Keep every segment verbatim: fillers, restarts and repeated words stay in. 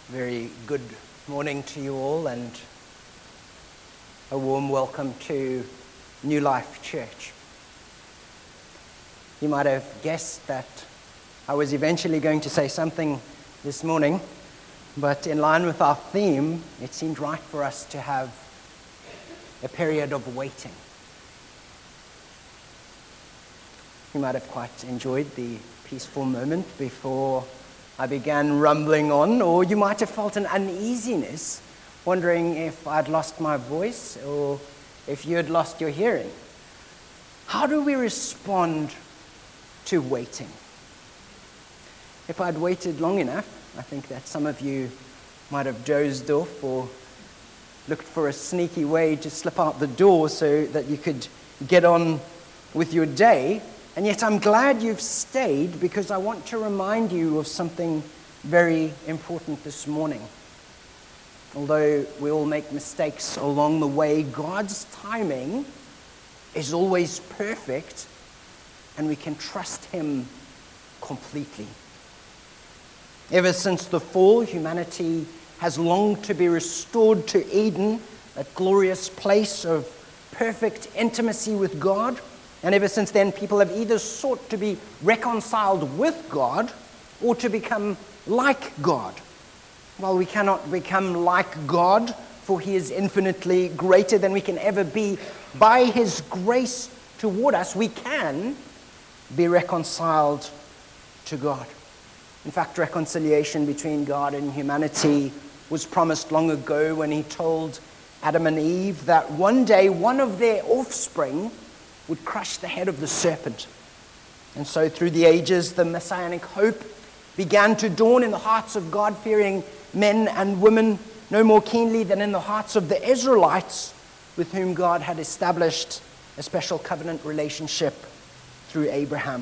Very good morning to you all, and a warm welcome to New Life Church. You might have guessed that I was eventually going to say something this morning, but in line with our theme, it seemed right for us to have a period of waiting. You might have quite enjoyed the peaceful moment before I began rumbling on, or you might have felt an uneasiness, wondering if I'd lost my voice or if you had lost your hearing. How do we respond to waiting? If I'd waited long enough, I think that some of you might have dozed off or looked for a sneaky way to slip out the door so that you could get on with your day. And yet I'm glad you've stayed, because I want to remind you of something very important this morning. Although we all make mistakes along the way, God's timing is always perfect, and we can trust Him completely. Ever since the fall, humanity has longed to be restored to Eden, that glorious place of perfect intimacy with God. And ever since then, people have either sought to be reconciled with God or to become like God. Well, we cannot become like God, for He is infinitely greater than we can ever be. By His grace toward us, we can be reconciled to God. In fact, reconciliation between God and humanity was promised long ago when He told Adam and Eve that one day one of their offspring would crush the head of the serpent. And so through the ages, the messianic hope began to dawn in the hearts of God-fearing men and women, no more keenly than in the hearts of the Israelites, with whom God had established a special covenant relationship through Abraham.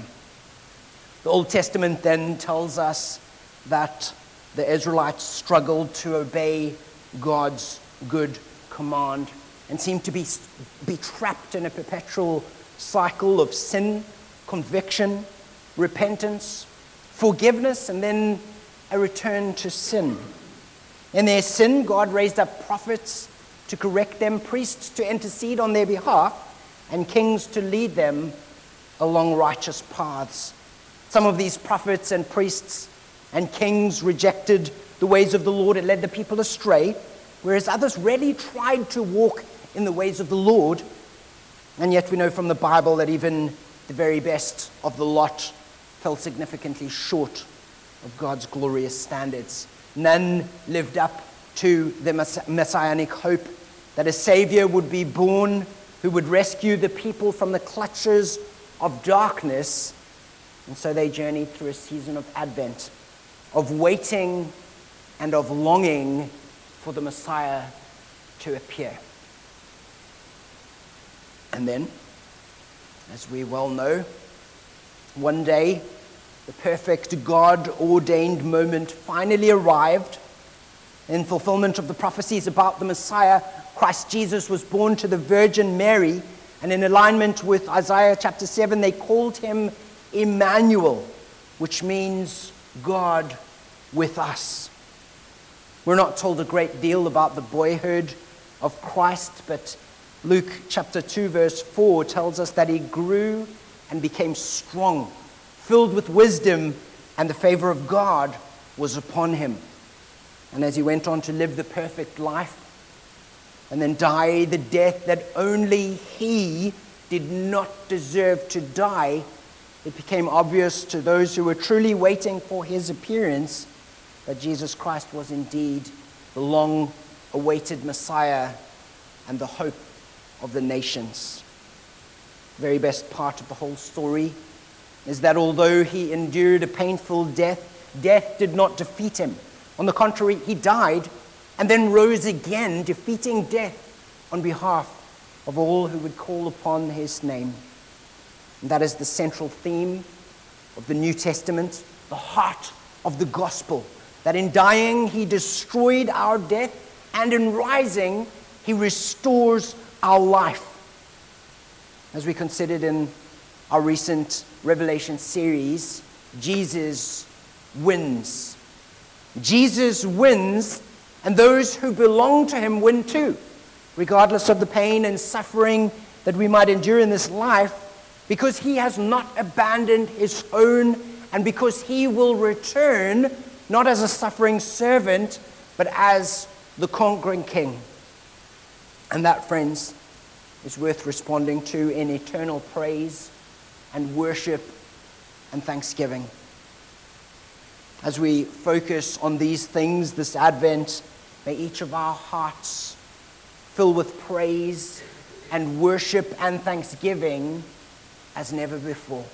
The Old Testament then tells us that the Israelites struggled to obey God's good command and seemed to be, be trapped in a perpetual cycle of sin, conviction, repentance, forgiveness, and then a return to sin. In their sin, God raised up prophets to correct them, priests to intercede on their behalf, and kings to lead them along righteous paths. Some of these prophets and priests and kings rejected the ways of the Lord and led the people astray, whereas others really tried to walk in the ways of the Lord. And yet we know from the Bible that even the very best of the lot fell significantly short of God's glorious standards. None lived up to the messianic hope that a Savior would be born who would rescue the people from the clutches of darkness. And so they journeyed through a season of Advent, of waiting and of longing for the Messiah to appear. And then, as we well know, one day, the perfect God-ordained moment finally arrived. In fulfillment of the prophecies about the Messiah, Christ Jesus was born to the Virgin Mary, and in alignment with Isaiah chapter seven, they called Him Emmanuel, which means God with us. We're not told a great deal about the boyhood of Christ, but Luke chapter two verse four tells us that He grew and became strong, filled with wisdom, and the favor of God was upon Him. And as He went on to live the perfect life and then die the death that only He did not deserve to die, it became obvious to those who were truly waiting for His appearance that Jesus Christ was indeed the long-awaited Messiah and the hope of the nations. The very best part of the whole story is that although He endured a painful death, death did not defeat Him. On the contrary, He died and then rose again, defeating death on behalf of all who would call upon His name. And that is the central theme of the New Testament, the heart of the gospel, that in dying He destroyed our death, and in rising He restores our life. As we considered in our recent Revelation series, Jesus wins. Jesus wins, and those who belong to him win too, regardless of the pain and suffering that we might endure in this life, because he has not abandoned his own, and because he will return not as a suffering servant, but as the conquering king. And that, friends, is worth responding to in eternal praise and worship and thanksgiving. As we focus on these things this Advent, may each of our hearts fill with praise and worship and thanksgiving as never before.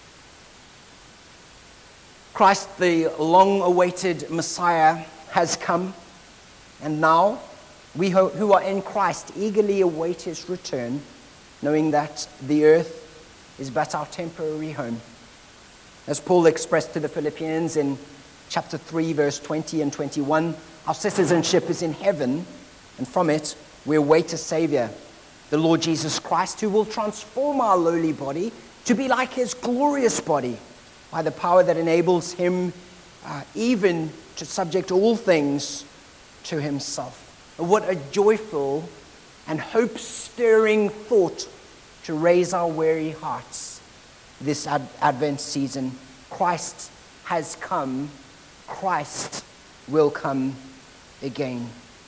Christ, the long-awaited Messiah, has come, and now we who are in Christ eagerly await his return, knowing that the earth is but our temporary home. As Paul expressed to the Philippians in chapter three, verse twenty and twenty-one, our citizenship is in heaven, and from it we await a Savior, the Lord Jesus Christ, who will transform our lowly body to be like his glorious body by the power that enables him uh, even to subject all things to himself. What a joyful and hope-stirring thought to raise our weary hearts this ad- Advent season. Christ has come. Christ will come again.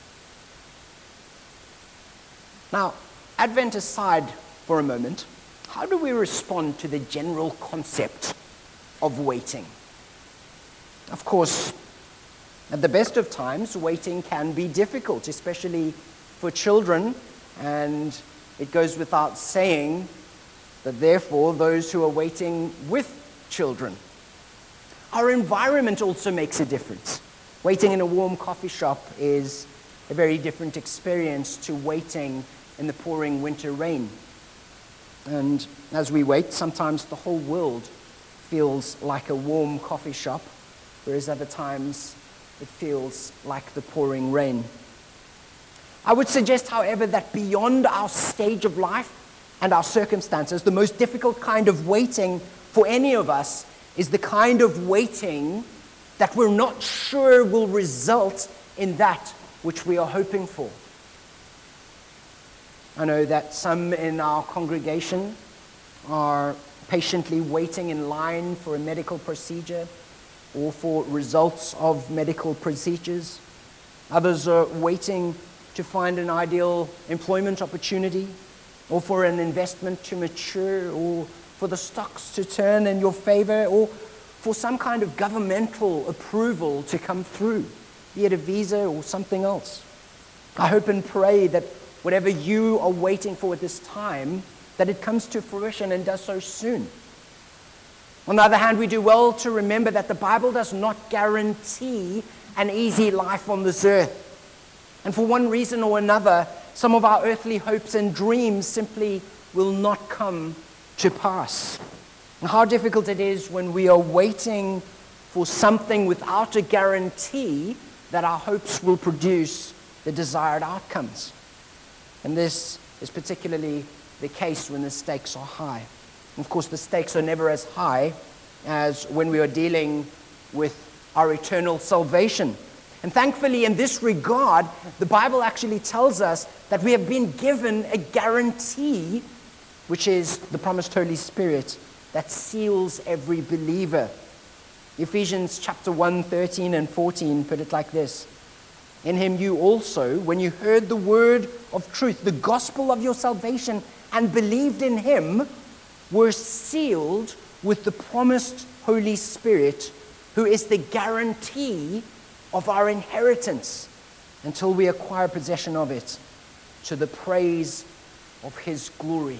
Now, Advent aside for a moment, how do we respond to the general concept of waiting? Of course, at the best of times, waiting can be difficult, especially for children, and it goes without saying that therefore those who are waiting with children. Our environment also makes a difference. Waiting in a warm coffee shop is a very different experience to waiting in the pouring winter rain. And as we wait, sometimes the whole world feels like a warm coffee shop, whereas other times it feels like the pouring rain. I would suggest, however, that beyond our stage of life and our circumstances, the most difficult kind of waiting for any of us is the kind of waiting that we're not sure will result in that which we are hoping for. I know that some in our congregation are patiently waiting in line for a medical procedure or for results of medical procedures. Others are waiting to find an ideal employment opportunity, or for an investment to mature, or for the stocks to turn in your favor, or for some kind of governmental approval to come through, be it a visa or something else. I hope and pray that whatever you are waiting for at this time, that it comes to fruition and does so soon. On the other hand, we do well to remember that the Bible does not guarantee an easy life on this earth. And for one reason or another, some of our earthly hopes and dreams simply will not come to pass. And how difficult it is when we are waiting for something without a guarantee that our hopes will produce the desired outcomes. And this is particularly the case when the stakes are high. Of course, the stakes are never as high as when we are dealing with our eternal salvation. And thankfully, in this regard, the Bible actually tells us that we have been given a guarantee, which is the promised Holy Spirit that seals every believer. Ephesians chapter one, thirteen and fourteen put it like this: in him you also, when you heard the word of truth, the gospel of your salvation, and believed in him, were sealed with the promised Holy Spirit, who is the guarantee of our inheritance until we acquire possession of it, to the praise of his glory.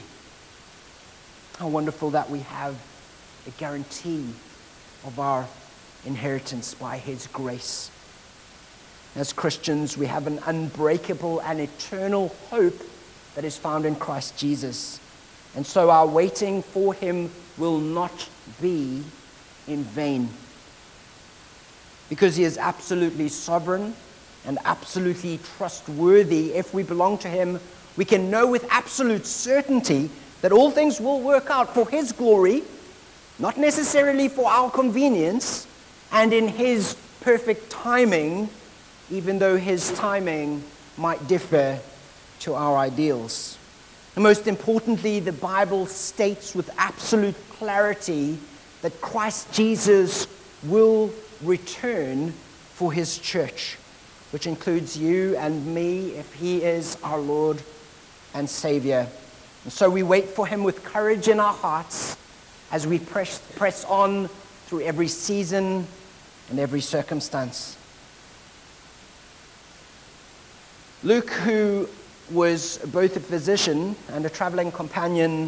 How wonderful that we have a guarantee of our inheritance by his grace. As Christians, we have an unbreakable and eternal hope that is found in Christ Jesus. And so our waiting for him will not be in vain. Because he is absolutely sovereign and absolutely trustworthy, if we belong to him, we can know with absolute certainty that all things will work out for his glory, not necessarily for our convenience, and in his perfect timing, even though his timing might differ to our ideals. And most importantly, the Bible states with absolute clarity that Christ Jesus will return for his church, which includes you and me if he is our Lord and Savior. And so we wait for him with courage in our hearts as we press, press on through every season and every circumstance. Luke, who was both a physician and a traveling companion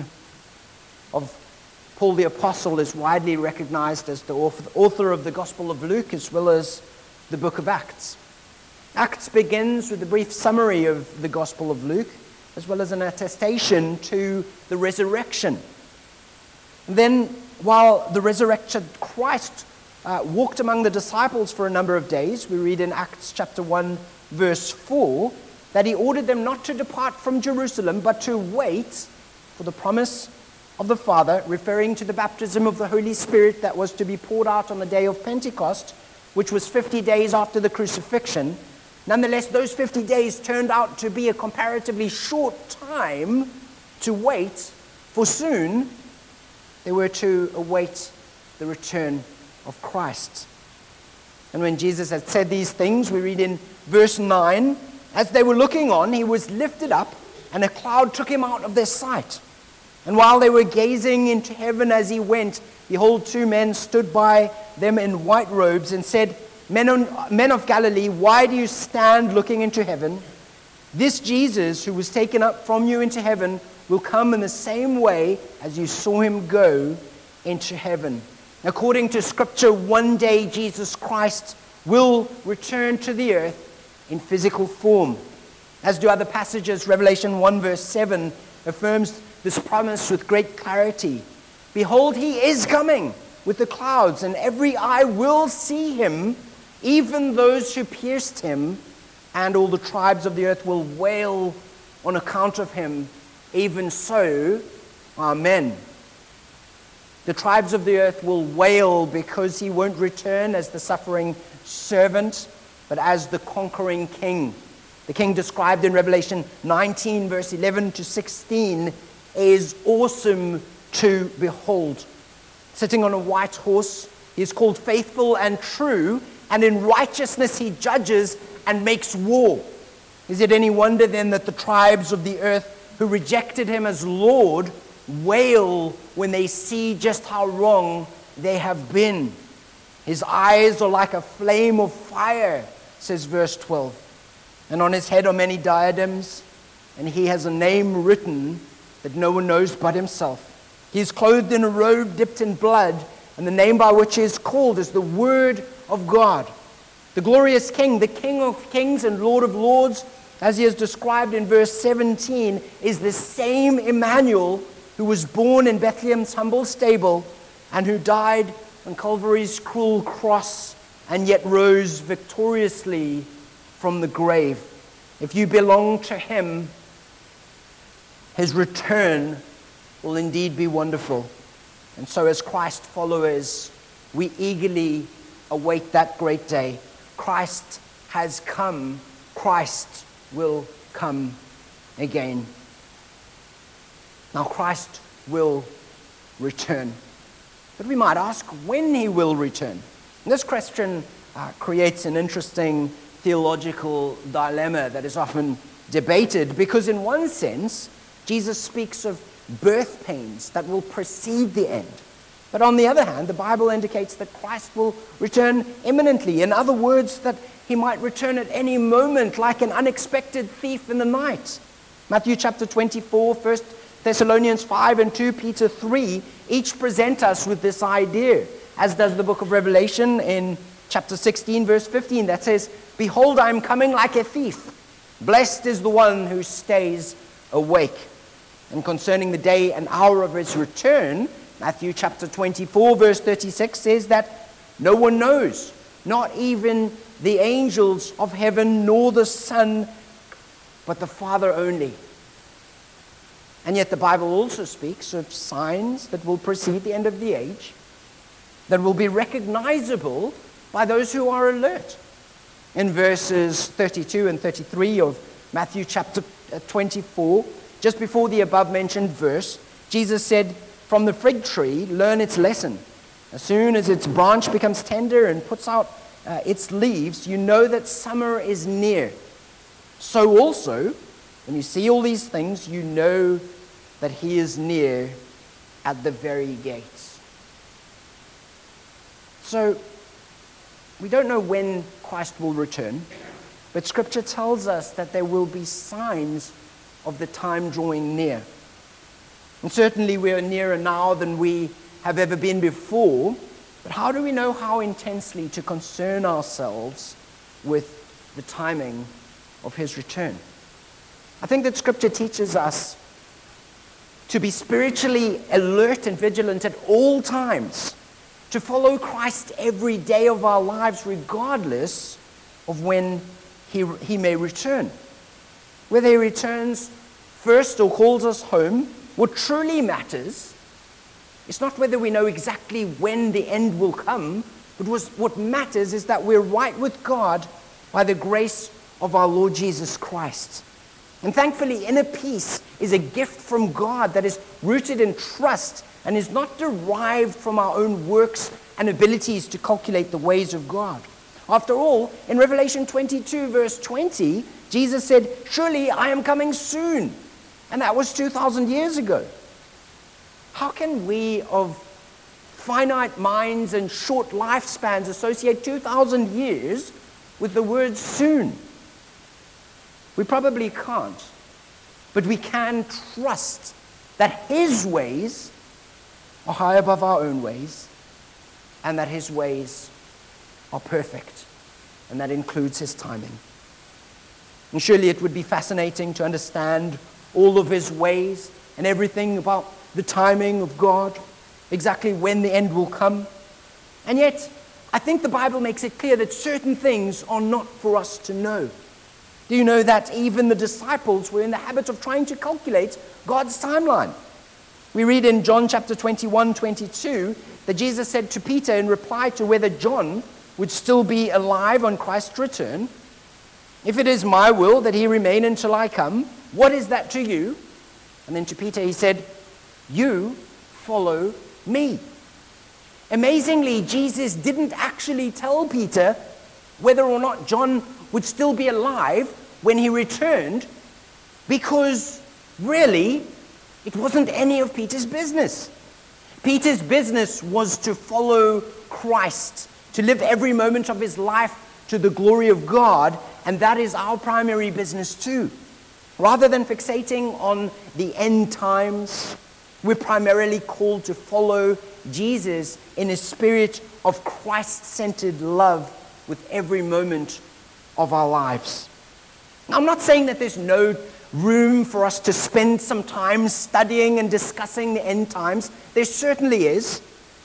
of Paul the Apostle, is widely recognized as the author of the Gospel of Luke as well as the book of Acts. Acts begins with a brief summary of the Gospel of Luke, as well as an attestation to the resurrection. And then, while the resurrected Christ uh, walked among the disciples for a number of days, we read in Acts chapter one, verse four, that he ordered them not to depart from Jerusalem, but to wait for the promise of the Father, referring to the baptism of the Holy Spirit that was to be poured out on the day of Pentecost, which was fifty days after the crucifixion. Nonetheless, those fifty days turned out to be a comparatively short time to wait, for soon they were to await the return of Christ. And when Jesus had said these things, we read in verse nine, as they were looking on, he was lifted up, and a cloud took him out of their sight. And while they were gazing into heaven as he went, behold, two men stood by them in white robes and said, Men, on, men of Galilee, why do you stand looking into heaven? This Jesus who was taken up from you into heaven will come in the same way as you saw him go into heaven. According to Scripture, one day Jesus Christ will return to the earth in physical form. As do other passages, Revelation one verse seven affirms this promise with great clarity. Behold, he is coming with the clouds, and every eye will see him, even those who pierced him, and all the tribes of the earth will wail on account of him. Even so, Amen. The tribes of the earth will wail because he won't return as the suffering servant, but as the conquering king. The king described in Revelation nineteen, verse eleven to sixteen, is awesome to behold. Sitting on a white horse, he is called faithful and true, and in righteousness he judges and makes war. Is it any wonder then that the tribes of the earth who rejected him as Lord wail when they see just how wrong they have been? His eyes are like a flame of fire, says verse twelve. And on his head are many diadems, and he has a name written that no one knows but himself. He is clothed in a robe dipped in blood, and the name by which he is called is the Word of God. The glorious King, the King of kings and Lord of lords, as he is described in verse seventeen, is the same Emmanuel who was born in Bethlehem's humble stable and who died on Calvary's cruel cross and yet rose victoriously from the grave. If you belong to him, his return will indeed be wonderful. And so as Christ followers, we eagerly await that great day. Christ has come. Christ will come again. Now Christ will return. But we might ask when he will return. And this question uh, creates an interesting theological dilemma that is often debated, because in one sense, Jesus speaks of birth pains that will precede the end. But on the other hand, the Bible indicates that Christ will return imminently. In other words, that he might return at any moment like an unexpected thief in the night. Matthew chapter twenty-four, First Thessalonians five, and Second Peter three each present us with this idea, as does the book of Revelation in chapter sixteen, verse fifteen, that says, Behold, I am coming like a thief. Blessed is the one who stays awake. And concerning the day and hour of his return, Matthew chapter twenty-four, verse thirty-six says that no one knows, not even the angels of heaven, nor the Son, but the Father only. And yet the Bible also speaks of signs that will precede the end of the age, that will be recognizable by those who are alert. In verses thirty-two and thirty-three of Matthew chapter twenty-four, just before the above-mentioned verse, Jesus said, "From the fig tree, learn its lesson. As soon as its branch becomes tender and puts out uh, its leaves, you know that summer is near. So also, when you see all these things, you know that he is near at the very gates." So, we don't know when Christ will return, but Scripture tells us that there will be signs of the time drawing near. And certainly we are nearer now than we have ever been before, but how do we know how intensely to concern ourselves with the timing of his return? I think that Scripture teaches us to be spiritually alert and vigilant at all times, to follow Christ every day of our lives, regardless of when he, he may return. Whether he returns first or calls us home, what truly matters is not whether we know exactly when the end will come, but what matters is that we're right with God by the grace of our Lord Jesus Christ. And thankfully, inner peace is a gift from God that is rooted in trust and is not derived from our own works and abilities to calculate the ways of God. After all, in Revelation twenty-two, verse twenty, Jesus said, "Surely I am coming soon." And that was two thousand years ago. How can we of finite minds and short lifespans associate two thousand years with the word soon? We probably can't, but we can trust that his ways are high above our own ways, and that his ways are perfect, and that includes his timing. And surely it would be fascinating to understand all of his ways and everything about the timing of God, exactly when the end will come. And yet, I think the Bible makes it clear that certain things are not for us to know. Do you know that even the disciples were in the habit of trying to calculate God's timeline? We read in John chapter twenty-one, twenty-two, that Jesus said to Peter in reply to whether John would still be alive on Christ's return, "If it is my will that he remain until I come, what is that to you?" And then to Peter he said, "You follow me." Amazingly, Jesus didn't actually tell Peter whether or not John would still be alive when he returned, because really, it wasn't any of Peter's business. Peter's business was to follow Christ, to live every moment of his life to the glory of God, and that is our primary business too. Rather than fixating on the end times, we're primarily called to follow Jesus in a spirit of Christ-centered love with every moment of our lives. Now, I'm not saying that there's no room for us to spend some time studying and discussing the end times. There certainly is.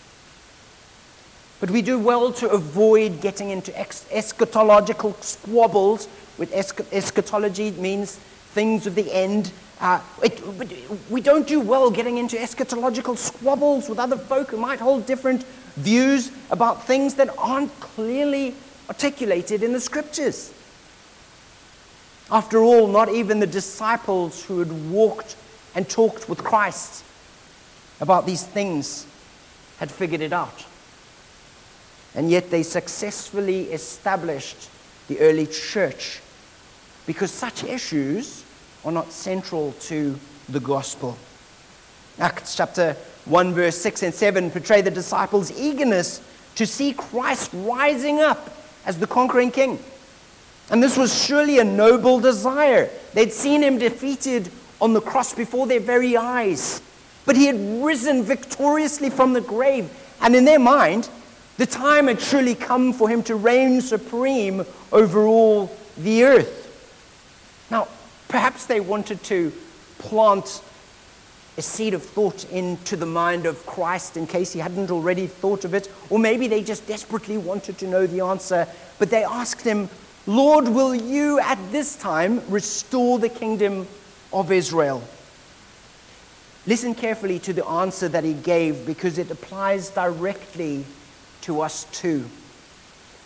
But we do well to avoid getting into ex- eschatological squabbles. With esch- eschatology means things of the end. Uh, it, but we don't do well getting into eschatological squabbles with other folk who might hold different views about things that aren't clearly articulated in the Scriptures. After all, not even the disciples who had walked and talked with Christ about these things had figured it out. And yet they successfully established the early church because such issues are not central to the gospel. Acts chapter one, verse six and seven portray the disciples' eagerness to see Christ rising up as the conquering king. And this was surely a noble desire. They'd seen him defeated on the cross before their very eyes. But he had risen victoriously from the grave. And in their mind, the time had surely come for him to reign supreme over all the earth. Now, perhaps they wanted to plant a seed of thought into the mind of Christ in case he hadn't already thought of it. Or maybe they just desperately wanted to know the answer. But they asked him, "Lord, will you at this time restore the kingdom of Israel?" Listen carefully to the answer that he gave, because it applies directly to us too.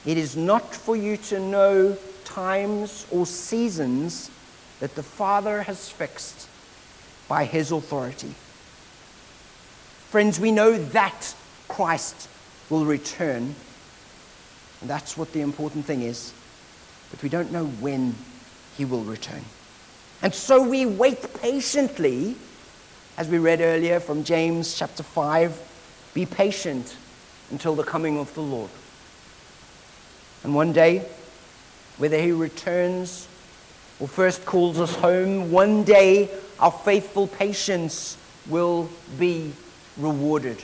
It is not for you to know times or seasons that the Father has fixed by his authority. Friends, we know that Christ will return. And that's what the important thing is. But we don't know when he will return. And so we wait patiently, as we read earlier from James chapter five, be patient until the coming of the Lord. And one day, whether he returns or first calls us home, one day our faithful patience will be rewarded.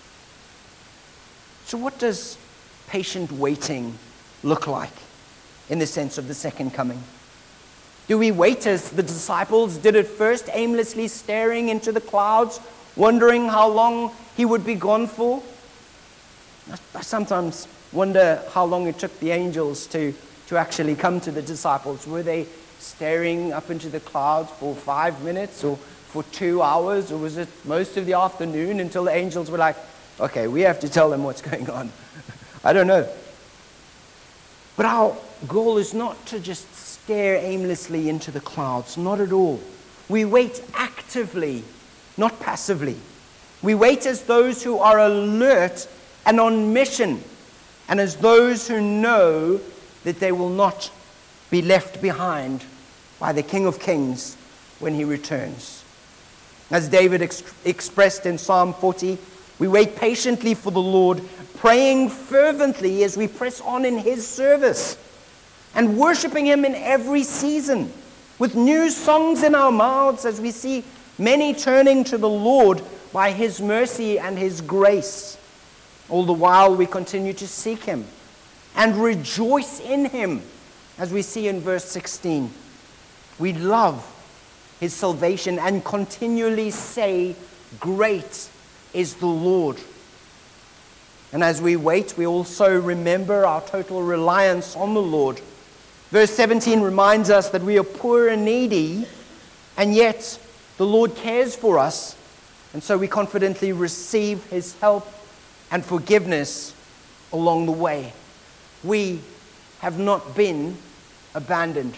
So what does patient waiting look like in the sense of the second coming? Do we wait as the disciples did at first, aimlessly staring into the clouds, wondering how long he would be gone for? I sometimes wonder how long it took the angels to, to actually come to the disciples. Were they staring up into the clouds for five minutes or for two hours? Or was it most of the afternoon until the angels were like, okay, we have to tell them what's going on? I don't know. But our goal is not to just stare aimlessly into the clouds. Not at all. We wait actively, not passively. We wait as those who are alert and on mission, and as those who know that they will not be left behind by the King of Kings when he returns. As David ex- expressed in Psalm forty, we wait patiently for the Lord, praying fervently as we press on in his service, and worshiping him in every season, with new songs in our mouths as we see many turning to the Lord by his mercy and his grace. All the while we continue to seek him and rejoice in him, as we see in verse sixteen. We love his salvation and continually say, "Great is the Lord." And as we wait, we also remember our total reliance on the Lord. Verse seventeen reminds us that we are poor and needy, and yet the Lord cares for us, and so we confidently receive his help and forgiveness along the way. We have not been abandoned.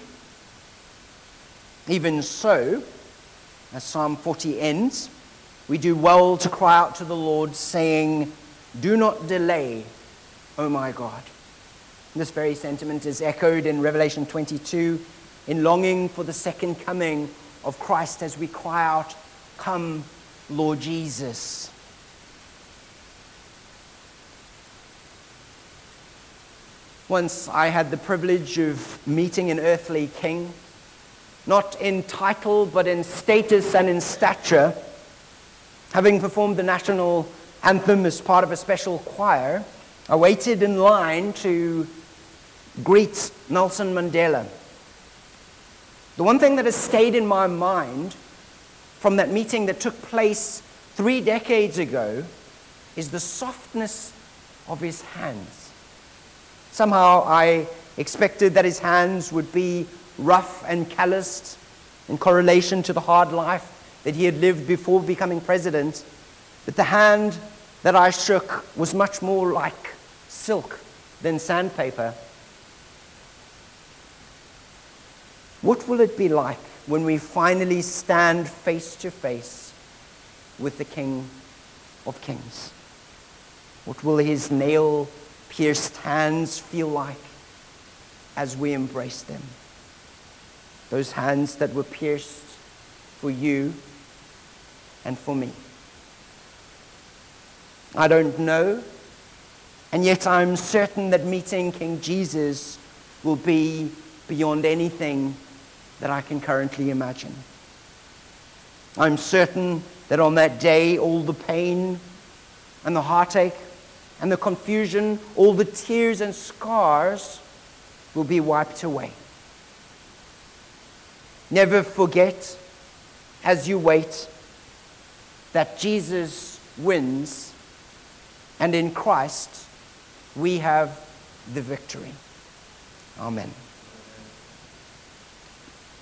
Even so, as Psalm forty ends, we do well to cry out to the Lord, saying, "Do not delay, O my God." This very sentiment is echoed in Revelation twenty-two, in longing for the second coming of Christ as we cry out, "Come, Lord Jesus." Once I had the privilege of meeting an earthly king, not in title, but in status and in stature. Having performed the national anthem as part of a special choir, I waited in line to greet Nelson Mandela. The one thing that has stayed in my mind from that meeting that took place three decades ago is the softness of his hands. Somehow I expected that his hands would be rough and calloused in correlation to the hard life that he had lived before becoming president. But the hand that I shook was much more like silk than sandpaper. What will it be like when we finally stand face to face with the King of Kings? What will his nail-pierced hands feel like as we embrace them? Those hands that were pierced for you and for me. I don't know, and yet I'm certain that meeting King Jesus will be beyond anything that I can currently imagine. I'm certain that on that day, all the pain and the heartache and the confusion, all the tears and scars will be wiped away. Never forget, as you wait, that Jesus wins, and in Christ we have the victory. Amen.